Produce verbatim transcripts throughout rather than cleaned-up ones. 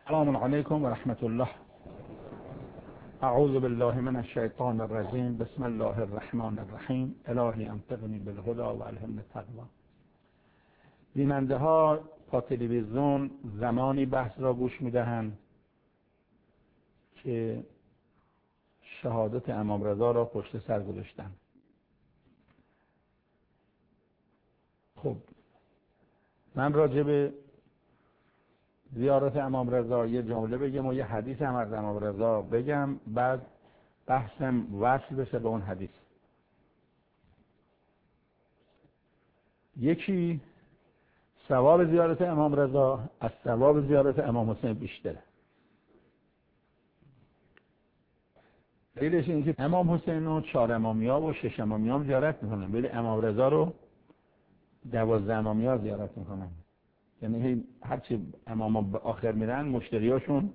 السلام علیکم و رحمت الله. اعوذ بالله من الشیطان الرجیم. بسم الله الرحمن الرحیم. الهی انطقنی بالهدی و الهمنی التقوی. بیننده ها با تلویزیون زمانی بحث را گوش میدهند که شهادت امام رضا را پشت سر گذاشتند. خب من راجع به زیارت امام رضا یه جمله بگم و یه حدیث هم از امام رضا بگم، بعد بحثم وصل بشه به اون حدیث. یکی ثواب زیارت امام رضا از ثواب زیارت امام حسین بیشتره. دلیلش اینه که امام حسین رو چهار امامیا و شش امامیا زیارت میکنن، ولی امام رضا رو دوازده امامیا زیارت میکنن. یعنی هرچی اماما به آخر میرن مشتریاشون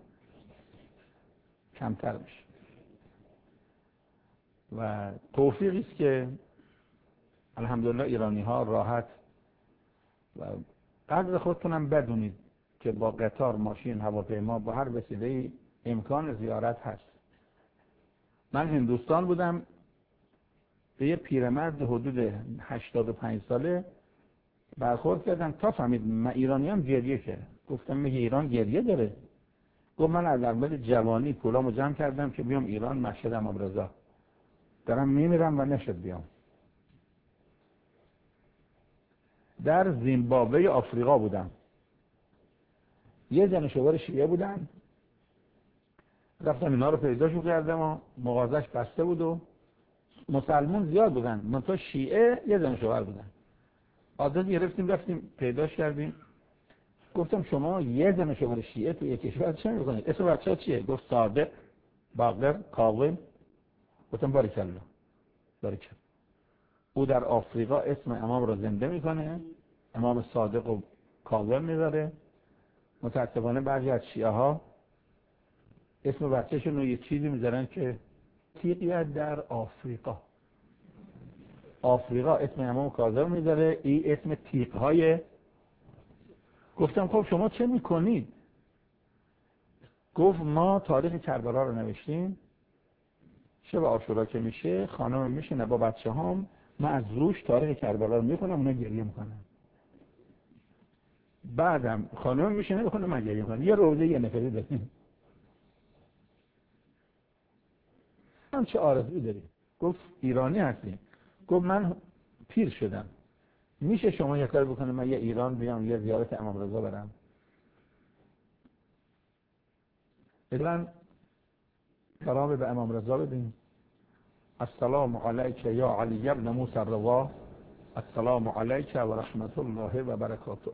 کمتر میشه و توفیقی است که الحمدلله ایرانی ها راحت و قدر خودتونم بدونید که با قطار، ماشین، هواپیما، با هر وسیله امکان زیارت هست. من هندوستان بودم، به یه پیرمرد حدود هشتاد و پنج ساله برخورد کردم تا فهمید من ایرانی هم گریه کرد. گفتم میگه ایران گریه داره؟ گفت من از اول جوانی پولامو جمع کردم که بیام ایران مشهد امام رضا، دارم میمیرم و نشد بیام. در زیمبابوه آفریقا بودم، یه زن شوهر شیعه بودن، رفتم اینا رو پیداشو کردم و مغازش بسته بود و مسلمون زیاد بودن، منتها شیعه یه زن شوهر بودن. آدرس گرفتیم رفتیم پیداش کردیم. گفتم شما یه زن شوهر شیعه تو یک کشور چه میکنید؟ اسم بچه‌ها چیه؟ گفت صادق، باقر، کاظم. گفتم باریکالله باریکالله. او در آفریقا اسم امام رو زنده میکنه، امام صادق و کاظم میذاره. متاسفانه بعضی از شیعه ها اسم بچه‌شون رو یه چیزی میذارن که تیغیه در آفریقا. آفریقا اسم امام کاظم میذاره، این اسم تیغ‌های. گفتم خب شما چه میکنید؟ گفت ما تاریخ کربلا رو نوشتیم، شب عاشورا که میشه خانم میشینه با بچه هام، من از روش تاریخ کربلا رو میکنم، اونا گریه میکنن. بعدم خانم میشینه بکنه من گریه میکنم. یه روزه یه نفری داریم. هم چه آرزویی داریم؟ گفت ایرانی هستیم. گفت من پیر شدم، میشه شما یه کار بکنه من یه ایران بیام یه زیارت امام رضا برم؟ اذن سلام به امام رضا بدیم. السلام علیک یا علی ابن موسی الرضا، السلام علیک و رحمت الله و برکاته.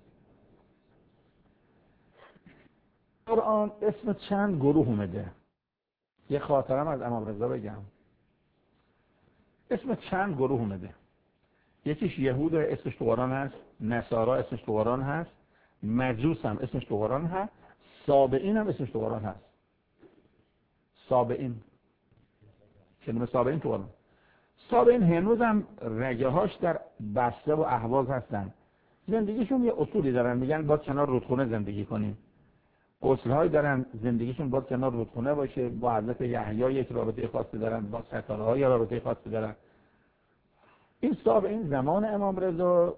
قرآن اسم چند گروه اومده؟ یه خاطرم از امام رضا بگم. اسم چند گروه اومده؟ یکیش یهود اسمش تو قرآن هست، نصارا اسمش تو قرآن هست، مجوس هم اسمش تو قرآن هست، سابعین هم اسمش تو قرآن هست. سابعین، کلمه سابعین تو قرآن. سابعین هنوز هم رگه هاش در بسته و اهواز هستن. زندگیشون یه اصولی دارن، میگن با کنار رودخونه زندگی کنیم. اصولهایی دارن، زندگیشون با کنار رودخونه باشه، با حضرت یحیی یک رابطه خاصی دارن، با ستاره های رابطه خاصی دارن. این سابعین زمان امام رضا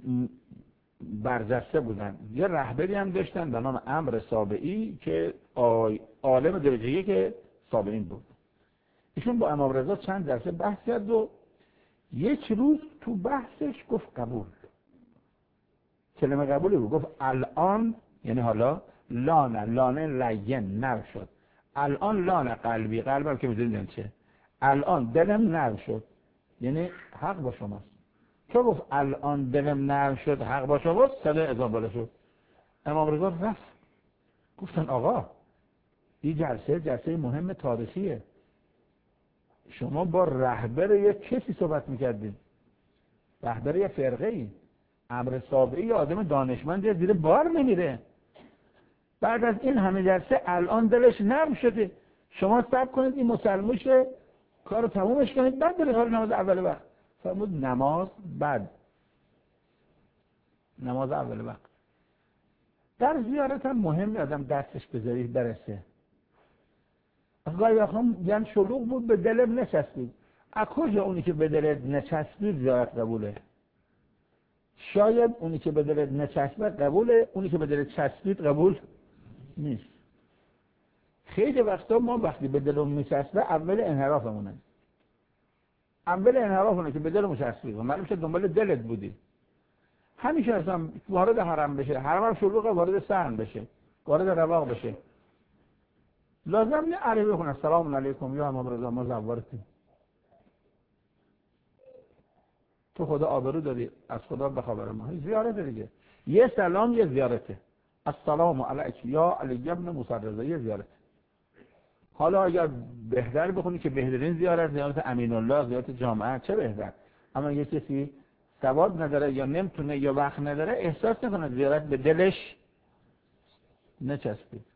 برجسته بودن. یه رهبری هم داشتن به نام عمرو سابعی که عالم درجه یک که سابعین بود. ایشون با امام رضا چند درسه بحث کرد و یک روز تو بحثش گفت قبول. کلمه قبولی بود. گفت الان، یعنی حالا، لانه لانه لین نر شد. الان لانه قلبی، قلبم که میدونید چه، الان دلم نر شد، یعنی حق با شماست. چون گفت الان دلم نرم شد حق با شماست، صدای اذان بالا شد. امام رضا رفت. گفتن آقا این جلسه جلسه مهم تاریخیه، شما با رهبر یک کسی صحبت میکردید، رهبر یک فرقه ای. عمرو سابعی آدم دانشمند زیر بار نمیره. بعد از این همه جلسه الان دلش نرم شده، شما صبر کنید این مسلمون شه، کارو تمومش کنید، بعد برید حال نماز اول وقت. فرمود نماز بعد، نماز اول وقت. در زیارت هم مهم آدم دستش بذاری برسه. از گاهی وقتا میگن شلوغ بود به دلم نچسبید. از کجا اونی که به دلت نچسبید زیارت قبوله؟ شاید اونی که به دلت نچسبید قبوله، اونی که به دلت چسبید قبول نیست. خیلی وقتا ما وقتی به دلمون میچسبه اول انحرافمونه. اول انحرافونه که به دلمون چسبید و معلومه دنبال دلت بودی. همیشه اصلا وارد حرم بشه، حرم شلوغ وارد سحن بشه، وارد رواق بشه. لازم نیست عربی بخونه سلام علیکم یا امام رضا ما زوارتیم. تو خدا آبرو داری، از خدا بخبر ما. زیارت دیگه. یه سلام یه زیارته. السلام علیک یا علی ابن موسی رضا یه زیارت. حالا اگر بهتر بخونی که بهترین زیارت زیارت امین الله، زیارت جامعه، چه بهتر. اما یه کسی سواد نداره یا نمیتونه یا وقت نداره احساس نکنه زیارت به دلش نچسبید.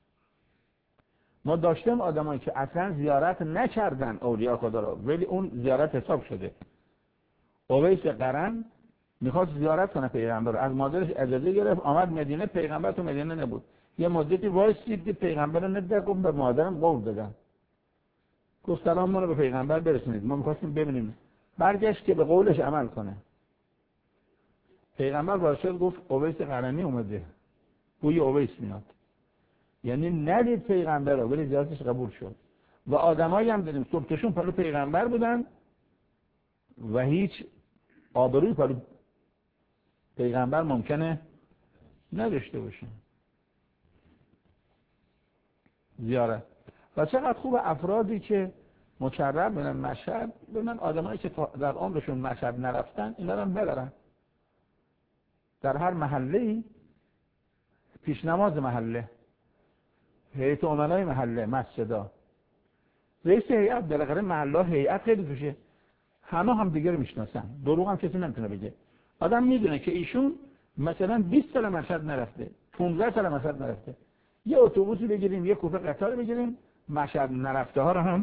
ما داشتیم آدمایی که اصلا زیارت نکردن اولیاء خدا رو ولی اون زیارت حساب شده. اویس قرن میخواست زیارت کنه پیغمبر رو، از مادرش اجازه گرفت آمد مدینه، پیغمبر تو مدینه نبود. یه مدتی وایسید پیغمبر رو ندید، گفت به مادرم قول دادم. گفت سلام ما رو به پیغمبر برسونید، ما میخواستیم ببینیم. برگشت که به قولش عمل کنه. پیغمبر وارد گفت اویس قرنی اومده. بوی اویس میاد. یعنی ندید پیغمبر رو ولی زیارتش قبول شد. و آدمایی هم دیدیم صبحشون پلو پیغمبر بودن و هیچ آبروی پلو پیغمبر ممکنه نداشته باشه. زیارت. و چقدر خوب افرادی که مکرر بودن مشهد، ببینن آدمایی که در عمرشون مشهد نرفتن اینا رو ببرن. در هر محله‌ای پیش نماز محله، هیئت امنای محله، مسجدا، رئیس هیئت، بالاخره محله هیئت خیلی توشه، همه هم دیگه رو میشناسن، دروغ هم کسی نمیتونه بگه. آدم میدونه که ایشون مثلا بیست سال مشهد نرفته، پانزده سال مشهد نرفته. یه اتوبوسی بگیریم، یه کوپه قطار بگیریم، مشهد نرفته ها رو هم.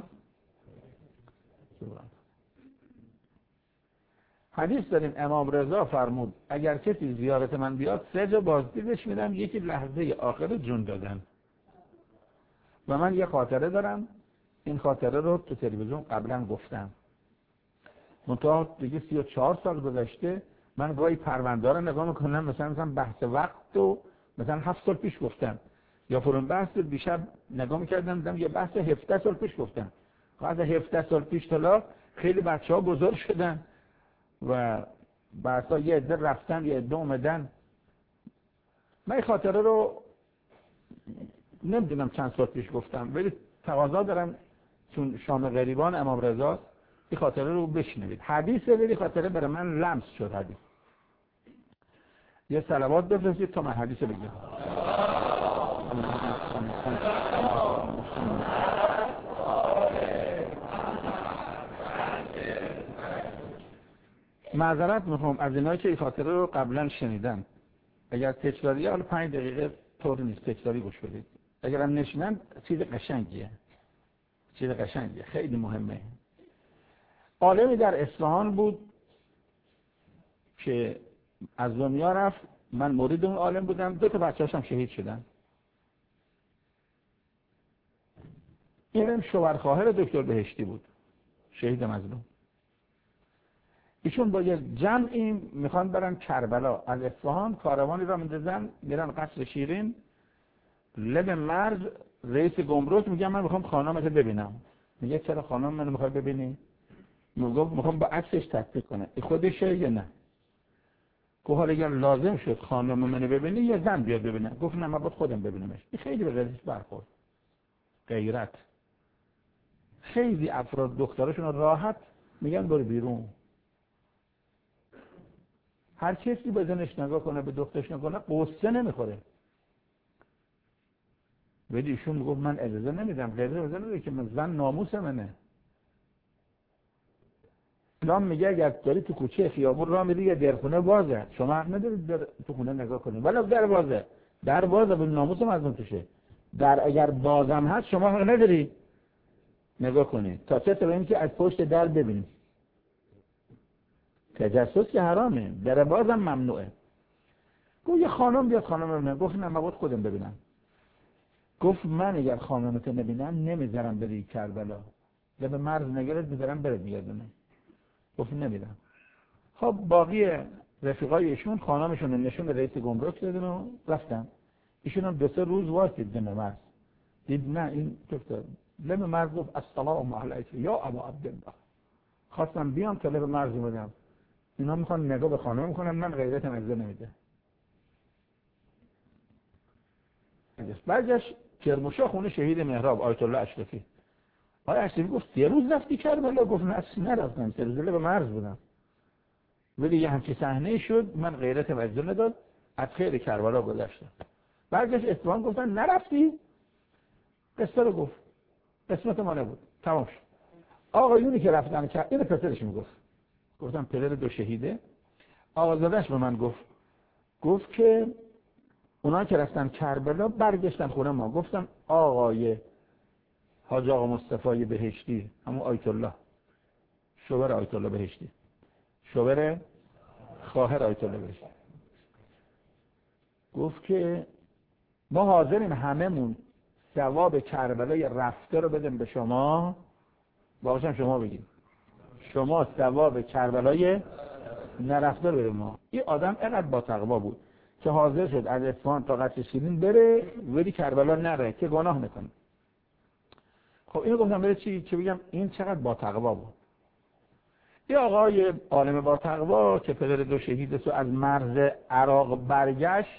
حدیث داریم امام رضا فرمود اگر کسی زیارت من بیاد سه جا بازدیدش میدم، یکی لحظه آخر جون دادن. و من یه خاطره دارم، این خاطره رو تو تلویزیون قبلا گفتم. منتها دیگه سی و چهار سال گذشته، من گاهی پرونده رو نگاه میکنم، مثلا مثلا بحث وقت و مثلا هفت سال پیش گفتم، یا فرون بحث دیشب نگاه میکردم دیدم یه بحث هفده سال پیش گفتم. از هفده سال پیش تا خیلی بچه‌ها بزرگ شدن و بعدا یه عده رفتن یه عده اومدن. من این خاطره رو نمیدونم چند سال پیش گفتم ولی تقاضا دارم چون شام غریبان امام رضا این خاطره رو بشنوید. حدیثه ولی خاطره برای من لمس شد. حدیث یه صلوات بفرستید تا من حدیث بگم. معذرت میخوام از اینایی که این خاطره رو قبلا شنیدن. اگر تکراری حالا پنج دقیقه طور نیست، تکراری گوش بدید. اگر هم نشینن چیز قشنگیه، چیز قشنگیه، خیلی مهمه. عالمی در اصفهان بود که از دنیا رفت، من مرید اون عالم بودم، دو تا بچه‌هاش هم شهید شدن. اینم شوهرخواهر دکتر بهشتی بود، شهید مظلوم. ایشون با یه جمعی میخوان برن کربلا، از اصفهان کاروانی را میندازن میرن قصر شیرین، لب مرز رئیس گمرک میگه من میخوام خانمت ببینم. میگه چرا خانم منو میخوای ببینی؟ میگه میخوام با عکسش تحقیق کنه. این خودشه یا نه؟ گفت حالا اگر لازم شد خانم منو ببینی یا زن بیاد ببینه. گفت نه من باید خودم ببینمش. این خیلی به غیرتش برخورد. غیرت. خیلی افراد دخترشون راحت میگن برو بیرون. هر کسی به زنش نگاه کنه به دخترش نگاه کنه قصه نمیخوره. ولی ایشون میگفت من اجازه نمیدم، غیر اجازه نمیده که من زن ناموس منه. اسلام میگه اگر داری تو کوچه خیابون راه میری یه درخونه بازه، شما حق ندارید در تو خونه نگاه کنید. ولی در بازه، در بازه به ناموس مردم توشه. در اگر بازم هست شما حق نداری نگاه کنید. تا چه تا اینکه از پشت در ببینید. تجسس که حرامه، در بازم ممنوعه. گفت یه خانم بیاد خانم رو ببینم. گفت نه من باید خودم ببینم. گفت من اگر خانمتو نبینم نمیذارم بری کربلا، یا به مرز نگرد میذارم بره میگردونه. گفت نمیدم. خب باقی رفیقای ایشون خانمشون رو نشون رئیس گمرک دادن و رفتن. ایشون هم دو سه روز واسید به مرز. دید نه این دکتر لب مرز گفت السلام علیک یا ابا عبدالله. خواستم بیام تا لب مرز اومدم. اینا میخوان نگاه به خانم میکنن، من غیرتم اجازه نمیده. برگشت کرمانشاه خونه شهید مهراب آیت الله اشرفی. آقای اشرفی گفت سه روز رفتی کربلا؟ گفت نه اصلا نرفتم، سه روز لب مرز بودم. ولی یه همچین صحنه شد من غیرتم اجازه نداد، از خیر کربلا گذشتم. برگشت اصفهان گفتن نرفتی؟ قصه رو گفت. قسمت ما نبود. تمام شد. آقایونی که رفتن کرد این پسرش میگفت. گفتم پدر دو شهیده. آقازاده‌اش به من گفت. گفت که اونا که رفتن کربلا برگشتن خونه ما. گفتم آقای حاج آقا مصطفی بهشتی، همون آیت الله، شوبر آیت الله بهشتی، شوبر خواهر آیت الله بهشتی، گفت که ما حاضریم هممون ثواب کربلای رفته رو بدیم به شما، باقیش هم شما بگید. شما ثواب کربلای نرفته رو بدیم ما. این آدم اینقدر با تقوا بود که حاضر شد از اصفهان تا قصر شیرین بره ولی کربلا نره که گناه نکنه. خب اینو گفتم بره چی چه بگم این چقدر با تقوا بود. یه آقای عالم با تقوا که پدر دو شهید سو از مرز عراق برگشت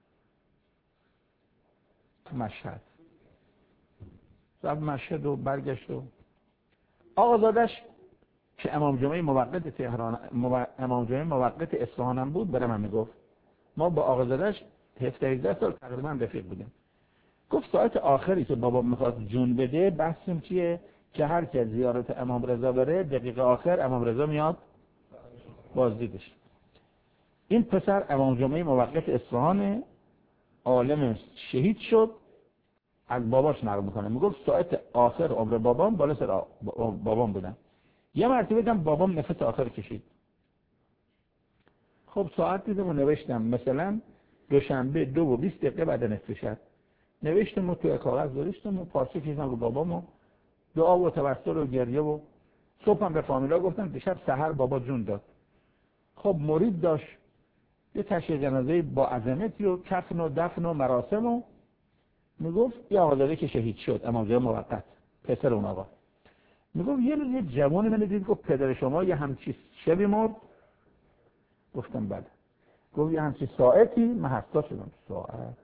مشهد. رفت مشهد و برگشت و آقازادش که امام جمعه موقت تهران امام جمعه موقت اصفهان هم بود برام میگفت ما با آقازادش هفده هجده سال تقریبا رفیق بودیم. گفت ساعت آخری که بابا میخواد جون بده بحثم چیه که هر که زیارت امام رضا بره دقیقه آخر امام رضا میاد بازدیدش. این پسر امام جمعه موقت اصفهان عالم شهید شد، از باباش نقل میکنه. میگفت ساعت آخر عمر بابام بالا سر بابام بودم. یه مرتبه دیدم بابام نفس آخر کشید. خب ساعت دیدم و نوشتم مثلا دوشنبه دو و بیست دقیقه بعد نصف شب. نوشتم و توی کاغذ گذاشتم و پارچه کشیدم رو بابامو، دعا و توسل و گریه و صبحم به فامیلا گفتم دیشب سحر بابا جون داد. خب مرید داشت یه تشییع جنازه با عظمتی و کفن و دفن و مراسم و میگفت یه آقازاده که شهید شد امام جمعه موقت پسر اون آقا. میگفت یه روز یه جوانی من دید گفت پدر شما یه همچی شبی مرد. گفتم بله. گفت یه همچی ساعتی من حساس شدم. ساعت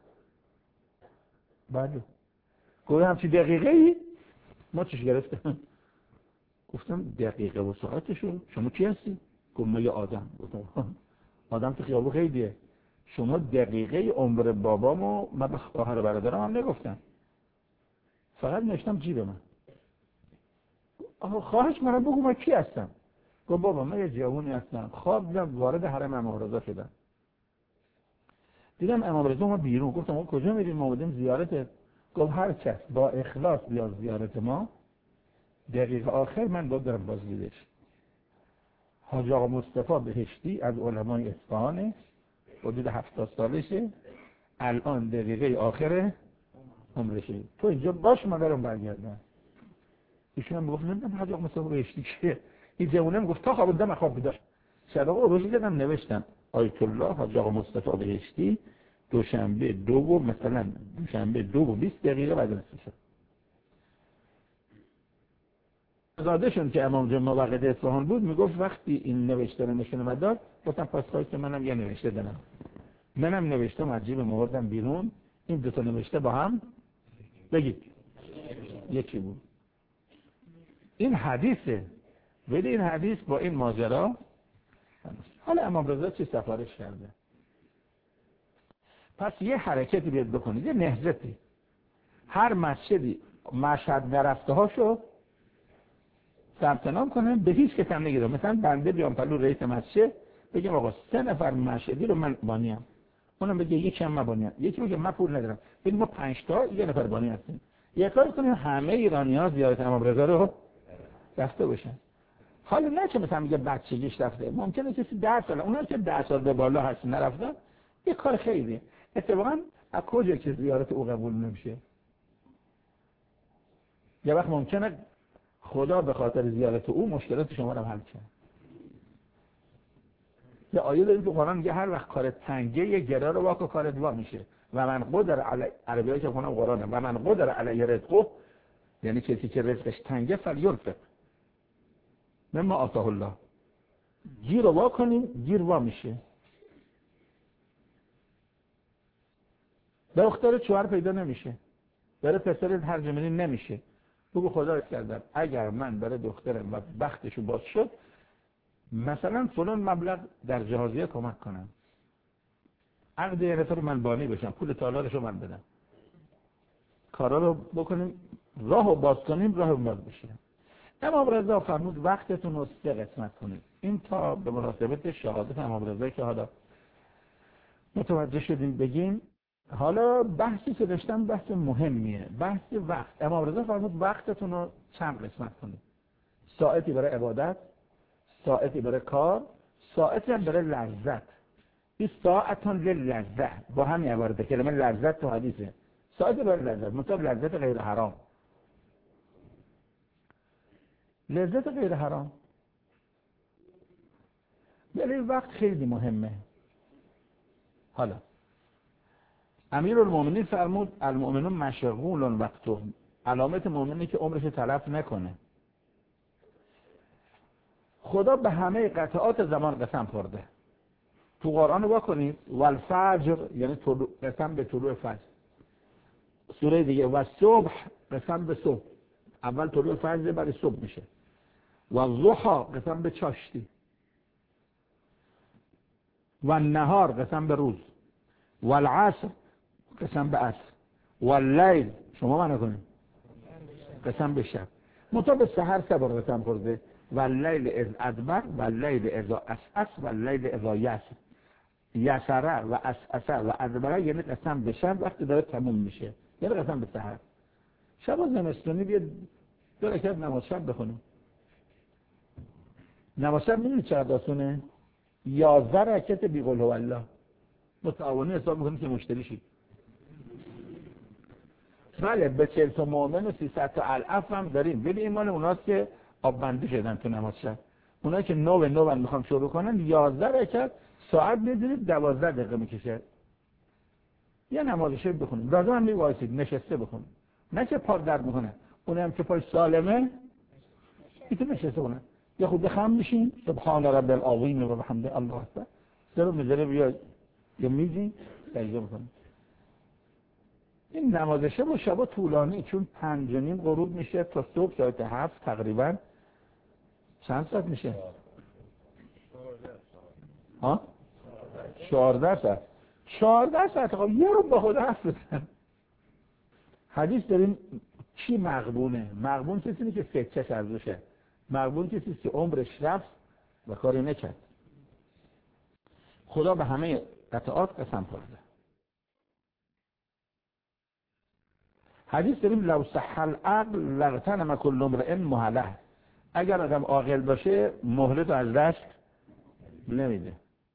بله. گفت همچی دقیقه ای ما چیش گرفتم. گفتم دقیقه و ساعتشو شما کی هستی؟ گفت من یه آدم. گفتم آدم تو خیابون خیلیه. شما دقیقه عمر بابامو من به خواهر برادرم هم نگفتم، فقط نوشتم جیب من. آها خواهش منم بگو من کی هستم؟ گفت بابا من یه جوونی هستم خواب دیدم وارد حرم امام رضا شدم، دیدم امام رضا ما بیرون. گفتم ما کجا میریم؟ ما بودیم زیارت. گفت هر کس با اخلاص بیاد زیارت ما دقیقه آخر من باید دارم بازدیدش. حاج آقا مصطفی بهشتی از علمای اصفهانه، حدود هفتاد سالشه، الان دقیقه آخر عمرشه. تو اینجا باش من برم برگردم. ایشون هم میگفت نمیدونم حاج آقا مصطفی بهشتی چیه. این جوونه میگفت تا خواب بودم خواب بیدار. شب آقا روزی دیدم نوشتم آیت الله حاج آقا مصطفی بهشتی دوشنبه دو و مثلا دوشنبه دو و بیست دقیقه بعد نصف شب. زادشون که امام جمعه موقت اصفهان بود میگفت وقتی این نوشته رو نشون مداد گفتم پس خواهی که منم یه نوشته دارم. منم نوشتم عجیب موردم بیرون این دو تا نوشته با هم بگید یکی بود. این حدیثه، ولی این حدیث با این ماجرا حالا امام رضا چی سفارش کرده. پس یه حرکتی بیاد بکنید، یه نهضتی. هر مسجدی مشهد نرفته هاشو ثبت نام کنه، به هیچ کس هم نگیره. مثلا بنده بیام پلو رئیس مسجد بگم آقا سه نفر مشهدی رو من بانیم، اونم بگه یکی هم من بانیم، یکی بگه من پول ندارم، بگیم ما پنج تا یه نفر بانی هستیم. یه کار کنیم همه ایرانی‌ها زیارت امام رضا رو رفته باشن. حالا نه که مثلا میگه بچگیش رفته، ممکنه کسی ده سال، اونها که ده سال به بالا هست نرفتن این کار خیلی اتفاقا از کجا که زیارت او قبول نمیشه؟ یه وقت ممکنه خدا به خاطر زیارت او مشکلات شما رو حل کنه. یه آیه داریم تو قرآن میگه هر وقت کار تنگه یه گره رو واکو کار دوا میشه و من قدر علی عربیایی که خونم قرآنه و من قدر علی رزقه، یعنی کسی که رزقش تنگه فلیرفق مما آتاه الله، گیر رو وا کنیم گیر وا میشه. دختر شوهر پیدا نمیشه، برای پسر ترجمه نمیشه، بگو خدا کردم اگر من برای دخترم و بختشو باز شد مثلا فلان مبلغ در جهازیه کمک کنم، عقد یه نفر من بانی بشم، پول تالارشو من بدم، کارا رو بکنیم راه رو باز کنیم راه رو باز بشه. امام رضا فرمود وقتتون رو سه قسمت کنید. این تا به مناسبت شهادت امام رضا که حالا متوجه شدیم بگیم. حالا بحثی که داشتم بحث مهمیه، بحث وقت. امام رضا فرمود وقتتون رو چند قسمت کنید، ساعتی برای عبادت، ساعتی برای کار، ساعتی هم برای لذت. این ساعتون للذت با همین عبارته، کلمه لذت تو حدیثه، ساعتی برای لذت، مطلب لذت غیر حرام، لذت غیر حرام. ولی وقت خیلی مهمه. حالا امیرالمومنین فرمود المؤمنون مشغول وقتهم، علامت مؤمنی که عمرش تلف نکنه. خدا به همه قطعات زمان قسم خورده. تو قرآن وا کنید والفجر یعنی طلوع، قسم به طلوع فجر. سوره دیگه و صبح قسم به صبح، اول طلوع فجر بعد صبح میشه. و ضحا قسم به چاشتی. و نهار قسم به روز. و العصر قسم به عصر. و اللیل شما معنی کنید قسم به شب. مطابق به سحر سه بار قسم خورده. و اللیل اذ ادبر و اللیل اذا اسعس و اللیل اذا یسر. یسره و اسعسه و ادبره یعنی قسم به شب وقتی داره تموم میشه، یعنی قسم به سحر. شب زمستونی بیاد دو رکعت نماز شب بخونیم. نماز شب میدونی چقدر آسونه؟ یازده رکعت بی قل هو الله. متعاونی حساب میکنیم که مشتری شید. بله به چهل تا مؤمن و سیصد تا الف هم داریم، ولی این مال اوناست که آب بندی شدن تو نماز شب. اونایی که نو به نو میخوام شروع کنن یازده رکعت ساعت میدونید دوازده دقیقه میکشه. یه نماز شب بخونیم، لازم هم میوایسید نشسته بخونیم، نه که پا درد میکنه. اونم که پای سالمه میتونه نشسته کنه. یا خود بخم میشین سبحان رب العظیم و بحمده الله اکبر، سر میذاره بیا یا میزین سجده میکنه. این نماز شب و شبا طولانی، چون پنج و نیم غروب میشه تا صبح ساعت هفت تقریبا. چند ساعت میشه؟ ها؟ چهارده ساعت. چهارده ساعت خب یه رو با خود حرف بزن. حدیث داریم چی مغبونه؟ مغبون کسی که فکرش ارزشه. مغبون کسی که عمرش رفت و کاری نکرد. خدا به همه قطعات قسم خورده. حدیث داریم لو صح العقل لغتنم کل امرئ مهله. اگر آدم عاقل باشه مهلت از دست نمیده.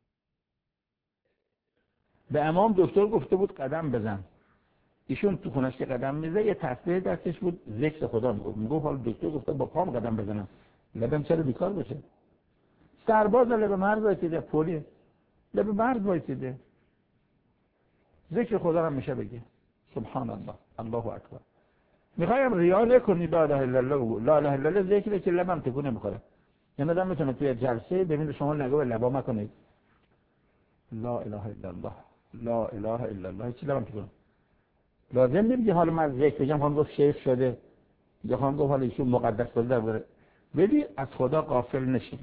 به امام دکتر گفته بود قدم بزن، ایشون تو خونش که قدم میزه یه تسبیح دستش بود ذکر خدا میگفت. میگفت حالا دکتر گفته با پام قدم بزنم، لبم چرا بیکار بشه؟ سرباز لب مرز وایسیده، پلی لب مرز وایسیده، ذکر خدا رو میشه بگه سبحان الله الله اکبر. میخوایم ریا نکنی لا اله الا الله، لا اله الا الله ذکره که لبم تکون نمیخوره. یعنی آدم میتونه توی جلسه ببینید شما نگاه به لبا مکنید لا اله الا الله لا اله الا الله چی لبم تکون. لازم نمیگه حالا من ذکر بگم خواهم گفت شیخ شده یا خواهم گفت حالا ایشون مقدس بوده بره، ولی از خدا غافل نشین.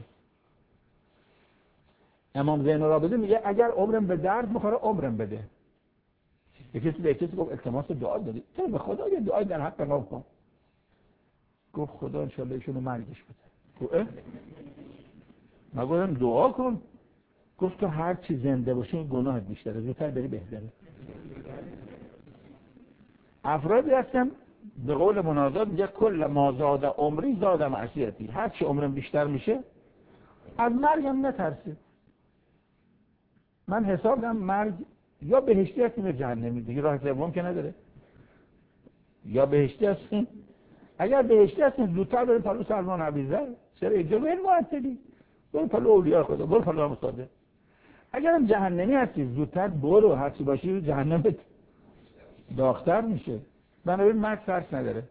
امام زین العابدین میگه اگر عمرم به درد میخوره عمرم بده. یکی به کسی گفت التماس دعا داری، تو به خدا یه دعای در حق ما کن. گفت خدا ان شاء الله ایشونو مرگش بده. گفت ما گفتم دعا کن. گفت تو هر چی زنده باشه این گناهت بیشتره، زودتر بری بهتره. افرادی هستن به قول مناظر میگه کل ما زاد عمری زاد معصیتی، هر چی عمرم بیشتر میشه از مرگم نترسید. من حساب دارم مرگ یا بهشتی هستیم یا جهنمی، دیگه راه سوم که نداره. یا بهشتی هستیم، اگر بهشتی هستیم زودتر بریم پلو سلمان عبیزر، چرا اینجا بریم معطلی؟ بریم پلو اولیاء خدا، بریم پلو امام صادق. اگر هم جهنمی هستی زودتر برو، هرچی باشی جهنمت داغ‌تر میشه. بنابراین مرگ فرق نداره.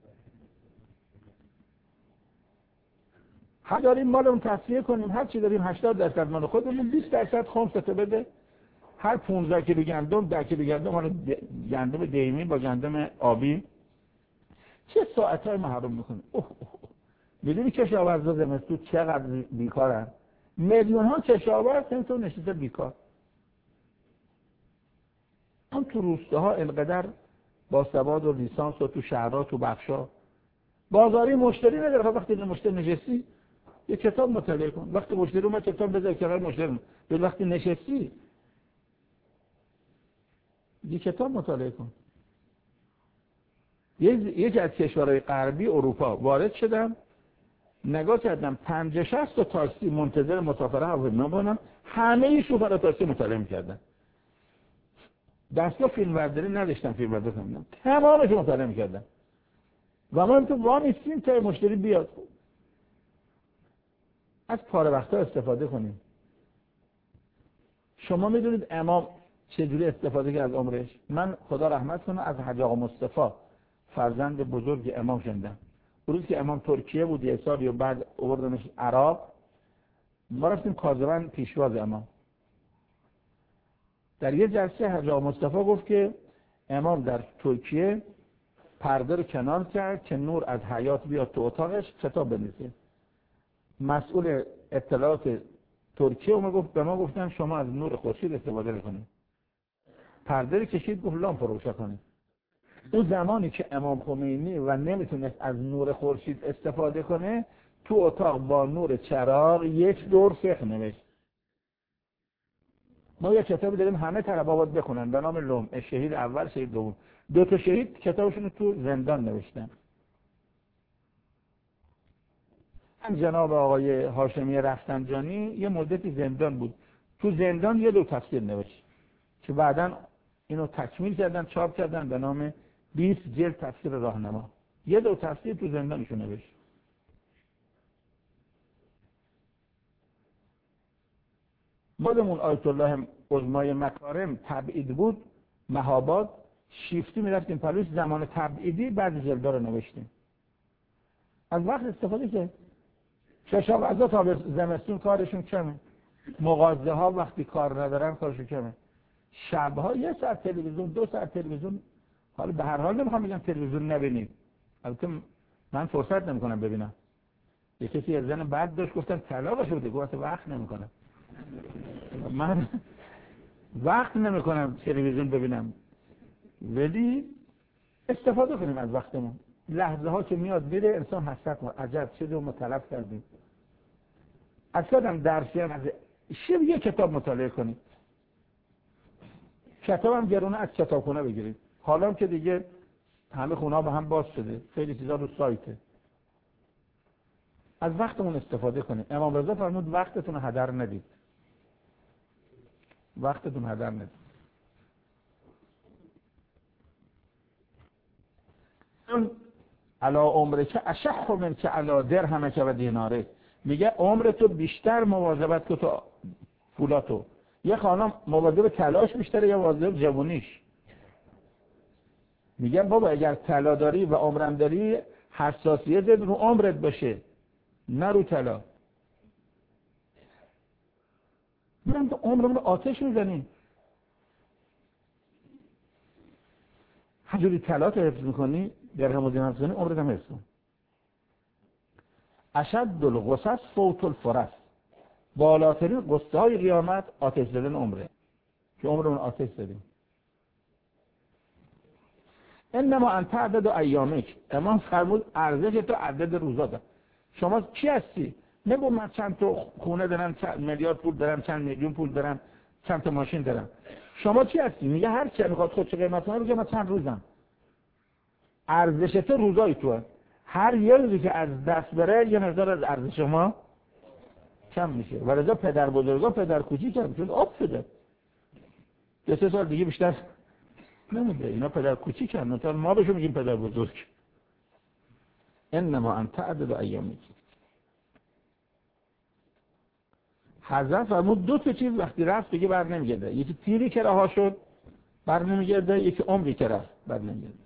هر داریم مالمون تصفیه کنیم، هر چی داریم هشتاد درصد مال خودمون، بیست درصد خمسته بده. هر پانزده کیلو گندم، ده کیلو گندم، حالا گندم دیمی با گندم آبی چه ساعت‌های محروم میکنه. اوه اوه میدونی کشاورزا زمستون چقدر بیکارن؟ میلیون ها کشاورز تو نشسته بیکار. هم تو روستاها اینقدر با سواد و لیسانس و تو شهرها تو بخشا بازاری مشتری نداره. وقتی مشتری نشستی یه کتاب مطالعه کن. وقتی مشتری اومد کتاب بذار کنار مشتری. به وقتی نشستی یه کتاب مطالعه کن. یکی از کشورهای غربی اروپا وارد شدم، نگاه کردم پنجاه شصت تا تاکسی منتظر مسافره هواپیما بودن، همه شوفر تاکسی مطالعه می‌کردن. دستگاه فیلمبرداری نداشتن، فیلمبرداری کنم، تمامش مطالعه می‌کردن. و ما تو وام استیم تا مشتری بیاد. از پاره وقتا استفاده کنیم. شما میدونید امام چجوری استفاده کرد از عمرش؟ من خدا رحمت کنه از حاج آقا مصطفی فرزند بزرگ امام شنیدم. روزی که امام ترکیه بود یه سالی و بعد آوردنش عراق، ما رفتیم کاظمن پیشواز امام. در یه جلسه حاج آقا مصطفی گفت که امام در ترکیه پرده رو کنار کرد که نور از حیاط بیاد تو اتاقش کتاب بنویسه. مسئول اطلاعات ترکیه اومد گفت به ما گفتن شما از نور خورشید استفاده کنید. پرده رو کشید گفت لامپ رو روشن کنید. اون زمانی که امام خمینی و نمیتونست از نور خورشید استفاده کنه، تو اتاق با نور چراغ یک دور فقه نوشت. ما یه کتابی داریم همه طلبه باید بخونن به نام لمع شهید اول شهید دوم. دو تا شهید کتابشون رو تو زندان نوشتن. هم جناب آقای هاشمی رفسنجانی یه مدتی زندان بود، تو زندان یه دو تفسیر نوشت که بعداً اینو تکمیل کردن چاپ کردن به نام بیست جلد تفسیر راهنما. یه دو تفسیر تو زندانشون نوشت. خودمون آیت الله عظمای مکارم تبعید بود، مهاباد شیفتی میرفتیم پلوش، زمان تبعیدی بعد جلدا رو نوشتیم. از وقت استفاده که کشاورزا تا زمستون کارشون کمه، مغازه ها وقتی کار ندارن کارشون کمه، شبها یه ساعت تلویزیون، دو ساعت تلویزیون. حالا به هر حال نمیخوام بگم تلویزیون نبینید، البته من فرصت نمیکنم ببینم. یه کسی از زن بعد داشت گفتن طلاق شده، گفت وقت نمیکنم. من وقت نمیکنم تلویزیون ببینم، ولی استفاده کنیم از وقتمون. لحظه ها که میاد میره انسان حسرت میکنه، عجب چه رو ما طلب کردیم. اصلا هم درسی هم از شب یه کتاب مطالعه کنید. کتاب هم گرونه از کتابخونه بگیرید. حالا که دیگه همه خونه ها به هم باز شده، خیلی چیزا رو سایته. از وقتمون استفاده کنید. امام رضا فرمود وقتتون هدر ندید. وقتتون هدر ندید. اون علا عمره که اشح من که علا درهمه که و دیناره، میگه عمر تو بیشتر مواظبت کن تو پولاتو. یه خانم مواظب طلاش بیشتره یا مواظب جوونیش؟ میگه بابا اگر طلا داری و عمرم داری حساسیت رو عمرت باشه نه رو طلا. میرم تو عمرمون آتش میزنیم. همجوری طلا تو حفظ میکنی درهم و دینار میزنی عمرت هم حفظ کن. اشد الغصص فوت الفرس، بالاترین غصه های قیامت آتش زدن عمره که عمرمون آتش زدیم. انما انت عدد ایامک، امام فرمود ارزش تو عدد روزات. شما کی هستی؟ نگو من چند تا خونه دارم، چند میلیارد پول دارم، چند میلیون پول دارم، چند تا ماشین دارم. شما کی هستی؟ میگه هر چی میخواد خودش قیمت کنه، بگه من چند روزم. ارزش تو روزای تو هست. هر یه روزی که از دست بره یه مقدار از ارزش شما کم میشه. ولذا پدر بزرگا پدر کوچیک هم چون آب شده. یه سه سال دیگه بیشتر نمیده. اینا پدر کوچیکن، تا ما بهشون میگیم پدر بزرگ. انما انت عدد ایامی. حذف فرمود دو تا چیز وقتی رفت دیگه بر نمیگرده. یکی تیری که رها شد بر نمیگرده، یکی عمری که رفت بر نمیگرده.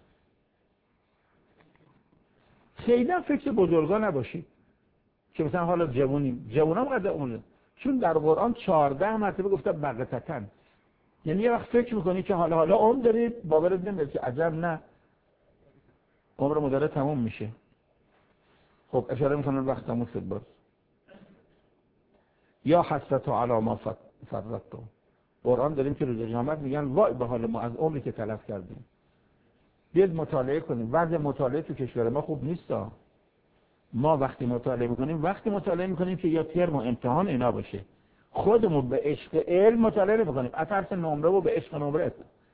خیلی فکر بزرگا نباشید که مثلا حالا جوونیم، جوونا هم قدر اونه، چون در قرآن چهارده مرتبه گفته بغتتن، یعنی یه وقت فکر میکنی که حالا حالا عمر دارید باورت نمیاد که عجب نه عمر مداره تموم میشه. خب اشاره میکنن وقت تموم شد باز. یا حسرت علی ما فرطتم. قرآن داریم که روز قیامت میگن وای به حال ما از عمری که تلف کردیم. بیاید مطالعه کنیم. وضع مطالعه تو کشور ما خوب نیست. ما وقتی مطالعه میکنیم وقتی مطالعه میکنیم که یا ترم و امتحان اینا باشه، خودمون به عشق علم مطالعه نمیکنیم، از طرف نمره و به عشق نمره.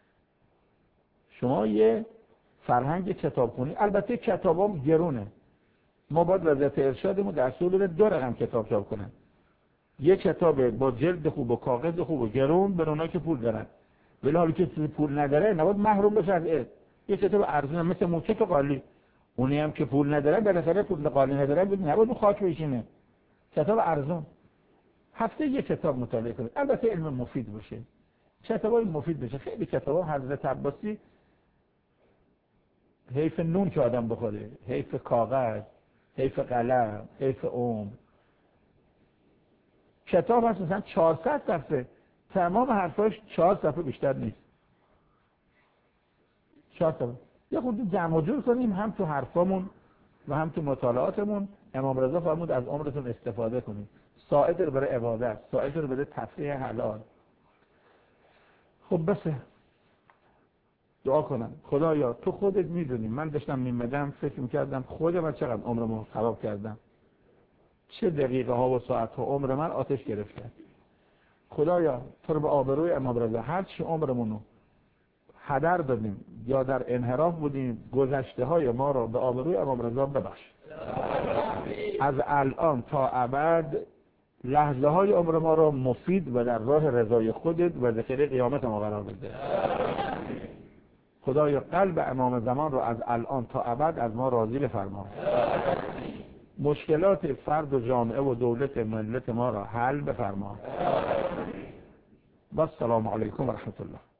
شما یه فرهنگ کتابخونی، البته کتابام گرونه، ما باید وزارت ارشادمون در اصول دو رقم کتاب چاپ کنن. یه کتاب با جلد خوب و کاغذ خوب و گرون به اونایی که پول دارن، ولی حالی که پول نداره نباید محروم بشه از علم. یه کتاب ارزون مثل موچک قالی، اونی هم که پول نداره بالاخره پول قالی نداره بود نباید خاک بشینه. کتاب ارزون هفته یک کتاب مطالعه کنید، البته علم مفید باشه، کتابای مفید بشه. خیلی کتابا حضرت عباسی حیف نون که آدم بخوره، حیف کاغذ، حیف قلم، حیف عمر. کتاب هست مثلا چهارصد صفحه، تمام حرفاش چهار صفحه بیشتر نیست. چهار صفحه. یه خود جمع و جور کنیم هم تو حرفامون و هم تو مطالعاتمون. امام رضا فرمود از عمرتون استفاده کنید. ساعت رو برای عبادت، ساعت رو برای تفریح حلال. خب بسه دعا کنم خدایا تو خودت میدونی. من داشتم میمدم فکر میکردم خودم چقدر عمرمو خراب کردم، چه دقیقه ها و ساعت ها عمر من آتش گرفته. خدایا تو رو به آبروی امام رضا هر چی عمرمونو هدر دادیم یا در انحراف بودیم، گذشته های ما رو به آبروی امام رضا ببخش. از الان تا ابد لحظه های عمر ما رو مفید و در راه رضای خودت و ذکر قیامت ما قرار بده. خدایا قلب امام زمان رو از الان تا ابد از ما راضی بفرما. مشکلات فرد و جامعه و دولت ملت ما را حل بفرما. و السلام علیکم و رحمت الله.